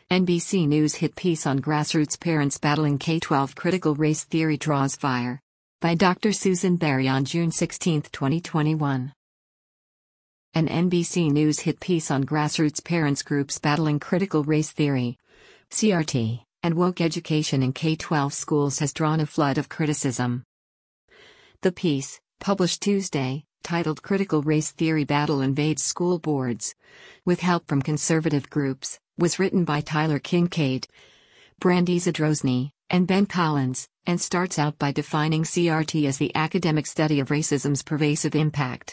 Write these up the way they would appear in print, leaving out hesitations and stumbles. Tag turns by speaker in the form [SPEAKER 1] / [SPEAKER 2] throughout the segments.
[SPEAKER 1] NBC News hit piece on grassroots parents battling K-12 critical race theory draws fire. By Dr. Susan Berry on June 16, 2021. An NBC News hit piece on grassroots parents groups battling critical race theory, CRT, and woke education in K-12 schools has drawn a flood of criticism. The piece, published Tuesday, titled Critical Race Theory Battle Invades School Boards, with help from conservative groups, was written by Tyler Kincaid, Brandy Zadrozny, and Ben Collins, and starts out by defining CRT as the academic study of racism's pervasive impact.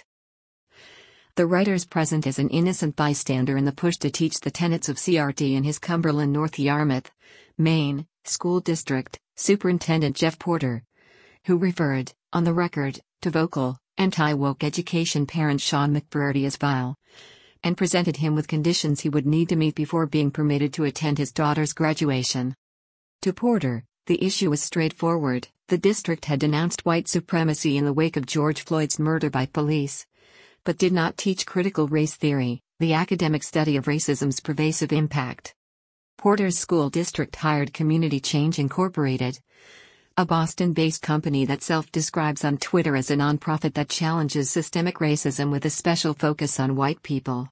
[SPEAKER 1] The writer's present as an innocent bystander in the push to teach the tenets of CRT in his Cumberland North Yarmouth, Maine, school district, Superintendent Jeff Porter, who referred, on the record, to vocal, anti-woke education parent Sean McBurdy as vile, and presented him with conditions he would need to meet before being permitted to attend his daughter's graduation. To Porter, the issue was straightforward. The district had denounced white supremacy in the wake of George Floyd's murder by police, but did not teach critical race theory, the academic study of racism's pervasive impact. Porter's school district hired Community Change Incorporated, a Boston-based company that self-describes on Twitter as a nonprofit that challenges systemic racism with a special focus on white people.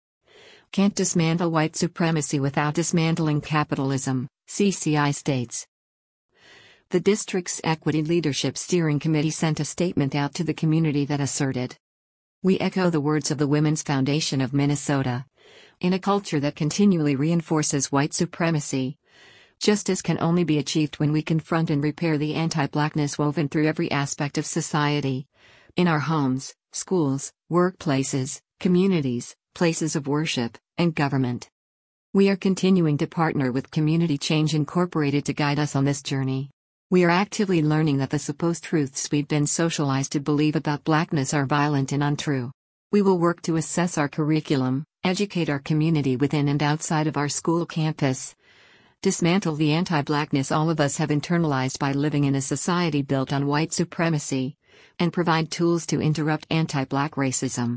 [SPEAKER 1] Can't dismantle white supremacy without dismantling capitalism, CCI states. The district's Equity Leadership Steering Committee sent a statement out to the community that asserted, "We echo the words of the Women's Foundation of Minnesota. In a culture that continually reinforces white supremacy, justice can only be achieved when we confront and repair the anti-blackness woven through every aspect of society. In our homes, schools, workplaces, communities, places of worship, and government. We are continuing to partner with Community Change Incorporated to guide us on this journey. We are actively learning that the supposed truths we've been socialized to believe about blackness are violent and untrue. We will work to assess our curriculum, educate our community within and outside of our school campus, dismantle the anti-blackness all of us have internalized by living in a society built on white supremacy, and provide tools to interrupt anti-black racism."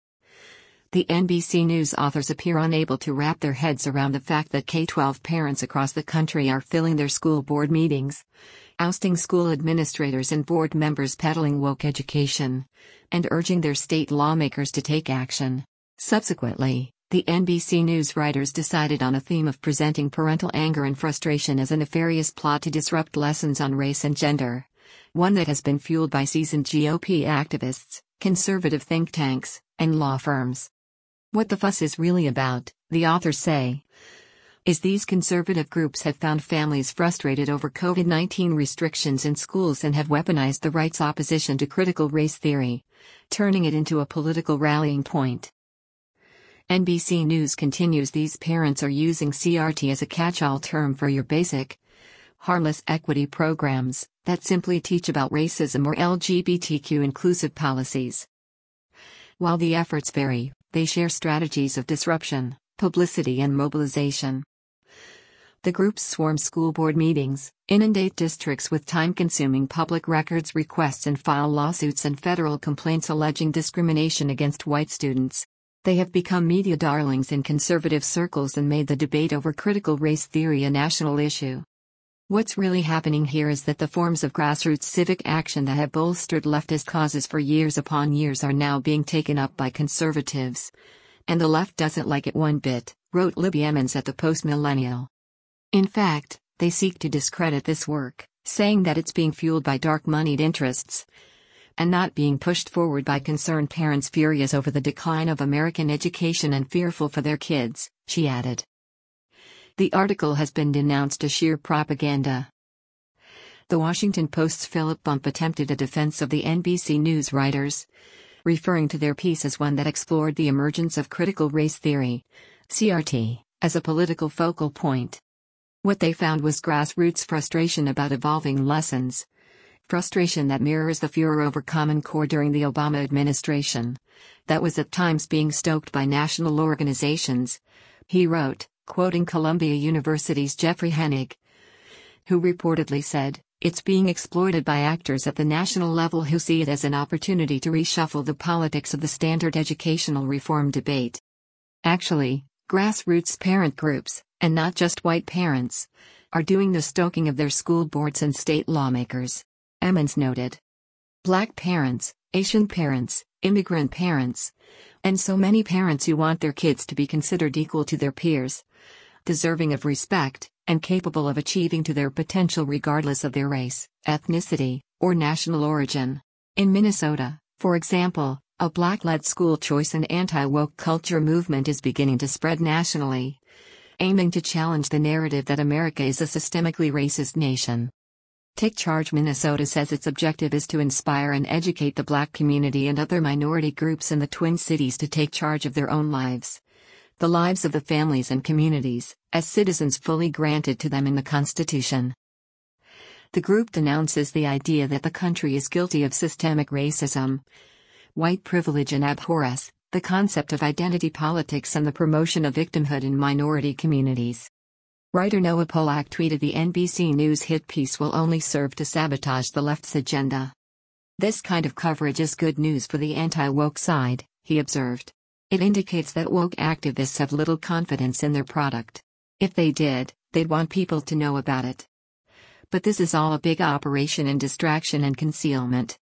[SPEAKER 1] The NBC News authors appear unable to wrap their heads around the fact that K-12 parents across the country are filling their school board meetings, ousting school administrators and board members peddling woke education, and urging their state lawmakers to take action. Subsequently, the NBC News writers decided on a theme of presenting parental anger and frustration as a nefarious plot to disrupt lessons on race and gender, one that has been fueled by seasoned GOP activists, conservative think tanks, and law firms. What the fuss is really about, the authors say, is these conservative groups have found families frustrated over COVID-19 restrictions in schools and have weaponized the right's opposition to critical race theory, turning it into a political rallying point. NBC News continues, these parents are using CRT as a catch-all term for your basic, harmless equity programs that simply teach about racism or LGBTQ inclusive policies. While the efforts vary, they share strategies of disruption, publicity and mobilization. The groups swarm school board meetings, inundate districts with time-consuming public records requests and file lawsuits and federal complaints alleging discrimination against white students. They have become media darlings in conservative circles and made the debate over critical race theory a national issue. What's really happening here is that the forms of grassroots civic action that have bolstered leftist causes for years upon years are now being taken up by conservatives. And the left doesn't like it one bit, wrote Libby Emmons at the Post-Millennial. In fact, they seek to discredit this work, saying that it's being fueled by dark-moneyed interests, and not being pushed forward by concerned parents furious over the decline of American education and fearful for their kids, she added. The article has been denounced as sheer propaganda. The Washington Post's Philip Bump attempted a defense of the NBC News writers, referring to their piece as one that explored the emergence of critical race theory, CRT, as a political focal point. What they found was grassroots frustration about evolving lessons, frustration that mirrors the furor over Common Core during the Obama administration, that was at times being stoked by national organizations, he wrote, quoting Columbia University's Jeffrey Hennig, who reportedly said, "It's being exploited by actors at the national level who see it as an opportunity to reshuffle the politics of the standard educational reform debate." Actually, grassroots parent groups, and not just white parents, are doing the stoking of their school boards and state lawmakers. Emmons noted. Black parents, Asian parents, immigrant parents, and so many parents who want their kids to be considered equal to their peers, deserving of respect, and capable of achieving to their potential regardless of their race, ethnicity, or national origin. In Minnesota, for example, a Black-led school choice and anti-woke culture movement is beginning to spread nationally, aiming to challenge the narrative that America is a systemically racist nation. Take Charge Minnesota says its objective is to inspire and educate the Black community and other minority groups in the Twin Cities to take charge of their own lives, the lives of the families and communities, as citizens fully granted to them in the Constitution. The group denounces the idea that the country is guilty of systemic racism, white privilege and abhors the concept of identity politics and the promotion of victimhood in minority communities. Writer Noah Polak tweeted the NBC News hit piece will only serve to sabotage the left's agenda. This kind of coverage is good news for the anti-woke side, he observed. It indicates that woke activists have little confidence in their product. If they did, they'd want people to know about it. But this is all a big operation in distraction and concealment.